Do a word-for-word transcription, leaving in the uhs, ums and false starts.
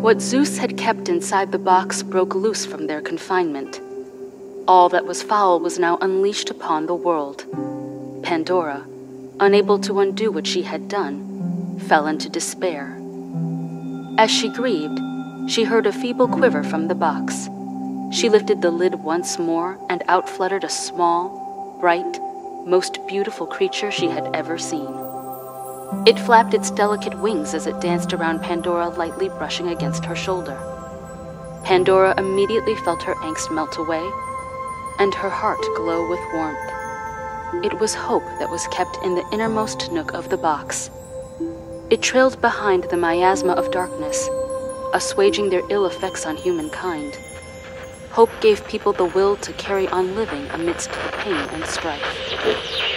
What Zeus had kept inside the box broke loose from their confinement. All that was foul was now unleashed upon the world. Pandora, unable to undo what she had done, fell into despair. As she grieved, she heard a feeble quiver from the box. She lifted the lid once more, and out fluttered a small, bright, most beautiful creature she had ever seen. It flapped its delicate wings as it danced around Pandora, lightly brushing against her shoulder. Pandora immediately felt her angst melt away, and her heart glow with warmth. It was hope that was kept in the innermost nook of the box. It trailed behind the miasma of darkness, assuaging their ill effects on humankind. Hope gave people the will to carry on living amidst the pain and strife.